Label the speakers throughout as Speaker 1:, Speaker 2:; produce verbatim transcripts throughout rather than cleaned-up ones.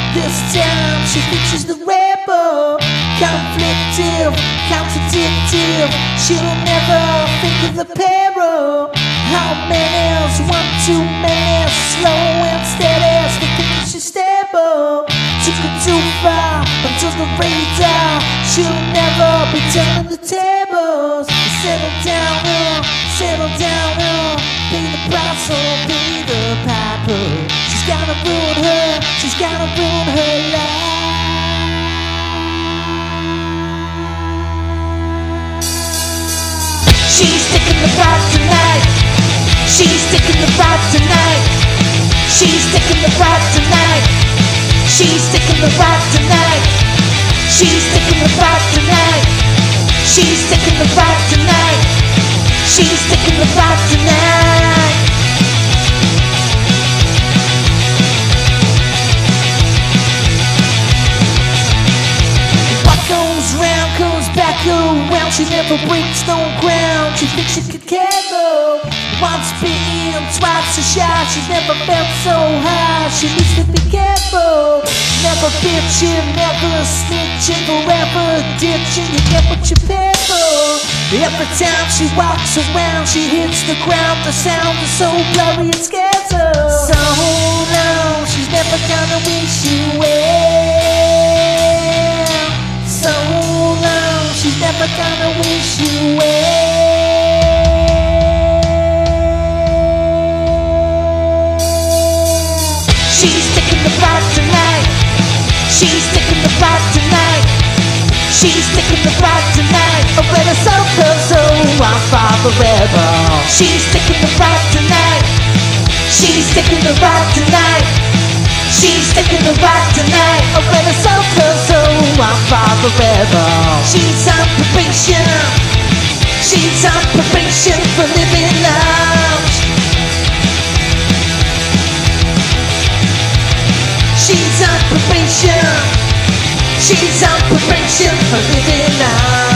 Speaker 1: This time she thinks she's the rebel. Conflictive, contradictive. She'll never think of the peril. How many's one too many? Slow and steady, still thinking she's stable. Took her too far, under the radar. She'll never be turning the tables. Settle down, uh, settle down, uh, pay the price or pay the piper. She's gonna ruin her, she's gonna ruin her life. She's taking the ride tonight. She's taking the ride tonight. She's taking the ride tonight. She's taking the ride tonight. She's taking the ride tonight. She's taking the ride tonight. She's taking the ride tonight. What goes round comes back around. She never breaks no ground. She thinks she could carry. Once bitten, twice so shy. She's never felt so high. She needs to be careful. Never bitching, never snitching, forever ditching. You get what you pay for. Every time she walks around, she hits the ground. The sound is so blurry it scares her. So long, she's never gonna wish you well. So long, she's never gonna wish you well. She's taking the ride tonight. She's taking the ride tonight. She's taking the ride tonight. Oh, but it's so close, so I'm far forever. She's taking the ride tonight. She's taking the ride tonight. She's taking the ride tonight. Oh, but it's so close, so I'm far forever. She's on probation. She's on probation for living large. She's on probation. She's on probation for living out.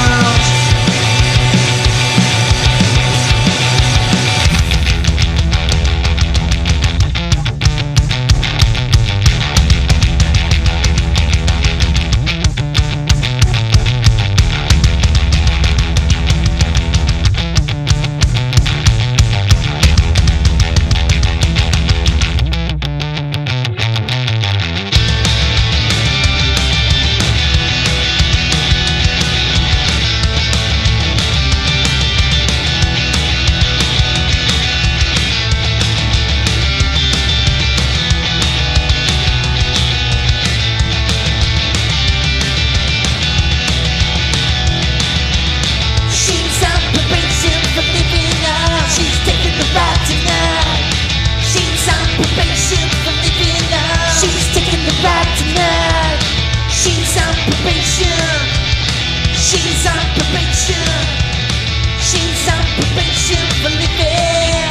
Speaker 1: She's on probation. She's on probation for living.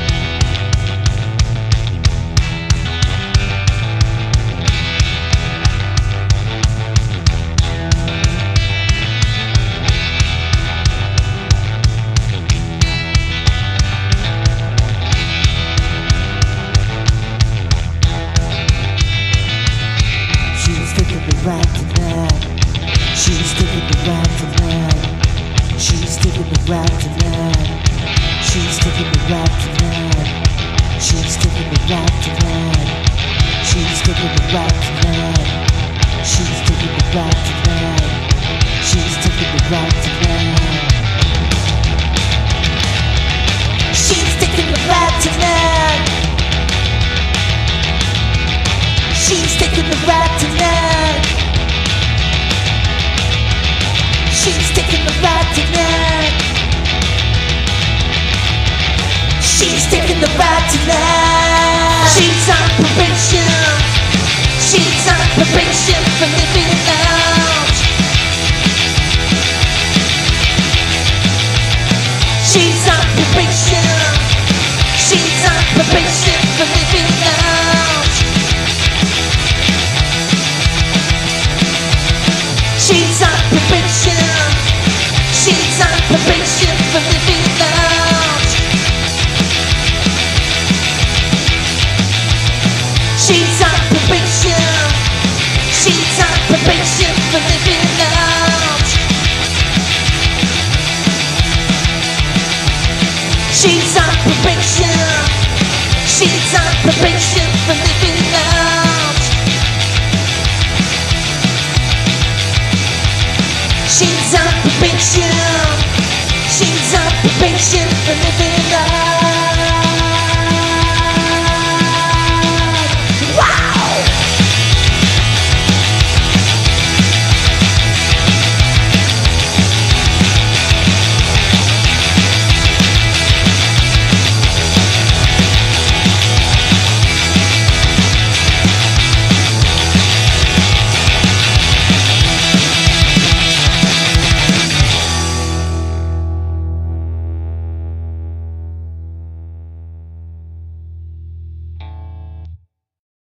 Speaker 1: She's taking the ride tonight. She's taking the ride tonight. She's taking the ride tonight. She's taking the ride tonight. She's taking the ride tonight. She's taking the ride tonight. She's taking the ride tonight. She's taking the ride tonight. She's taking the ride tonight. She's taking the ride tonight. She's taking the ride tonight. She's taking the ride tonight. She's on probation. She's on probation for living out. She's on probation. She's on probation for living out. She's on probation. She's on probation for living out. She's on probation. probation for living out. She's on probation. She's on probation for living out.